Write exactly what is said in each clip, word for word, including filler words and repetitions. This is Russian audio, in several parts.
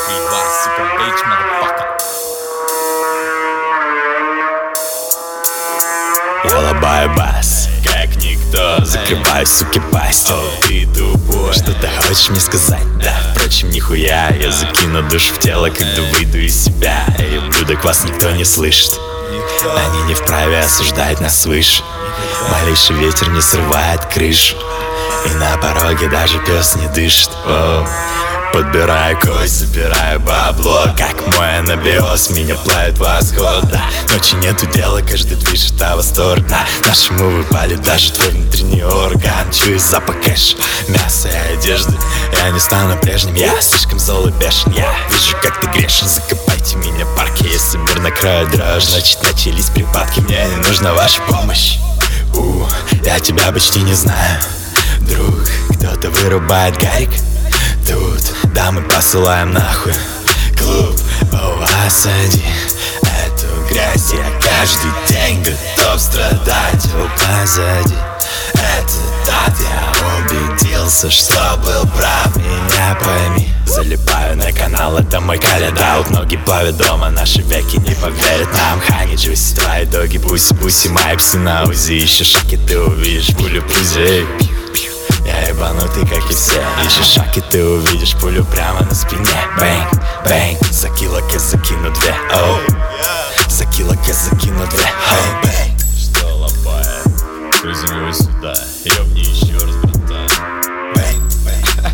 Я лобаю бас, как никто. Закрываю, суки, пасть. Ты тупой. Что ты хочешь мне сказать? Да, впрочем, нихуя. Я закину душ в тело, когда выйду из себя. И ублюдок, вас никто не слышит. Они не вправе осуждать нас свыше. Малейший ветер не срывает крышу. И на пороге даже пес не дышит. О, подбираю кость, забираю бабло. Как мой анабиоз, меня плавит восход. Да, ночи нету дела, каждый движет, а восторг. Да, нашему выпали даже твой внутренний орган. Чую запах кэш, мяса и одежды. Я не стану прежним, я слишком зол и бешен. Я вижу, как ты грешен, закопайте меня в парке. Если мир накроет дрожь, значит начались припадки. Мне не нужна ваша помощь. У, я тебя почти не знаю, друг. Кто-то вырубает гарик тут, да, мы посылаем нахуй клуб. Осади эту грязь, я каждый день готов страдать. О, позади этот ад, я убедился, что был прав. Меня пойми, залипаю на канал, это мой каледаут. Ноги плавят дома, наши веки не поверят нам. Хани, джуси, твои доги, буси-буси, мои псы на узи. Еще шаки, ты увидишь пулю пузи. Я ебанутый, как и все. Ищешь шаги, ты увидишь пулю прямо на спине. Бэнг, бэнг, за килок я закину две. Оу, за килок я закину две. Оу, бэнг. Что лопая? Приземлюсь сюда, ёбни еще раз, братан. Бэнг, бэнг.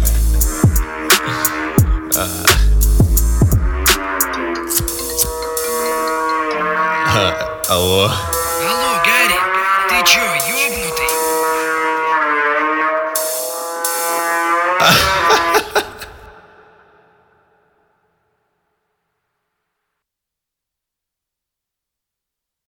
Алло. Алло, Гарри, ты чё, ёбнутый?